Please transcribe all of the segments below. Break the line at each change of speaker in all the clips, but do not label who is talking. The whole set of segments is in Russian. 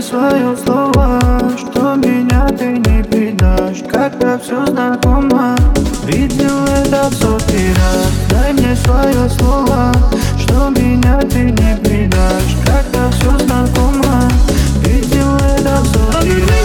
мне свое слово, что меня ты не предашь. Как-то все знакомо, видел это в сотый раз. Дай мне свое слово, что меня ты не предашь. Как-то все знакомо, видел это в сотый раз.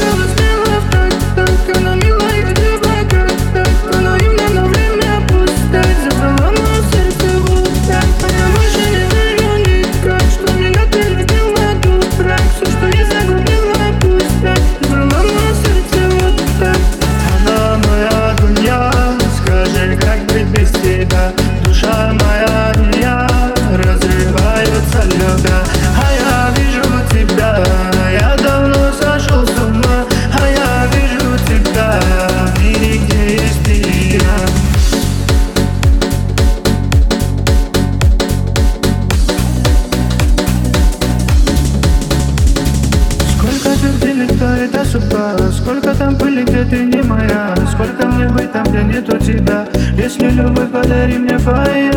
Душа моя, я разрывается любя. А я вижу тебя, я давно сошел с ума. А я вижу тебя в мире, где есть ты и я. Сколько терпели, кто это судьба? Сколько там пыли, где ты не моя? Сколько мне быть там, где нету тебя? Если любовь, подари мне фаер.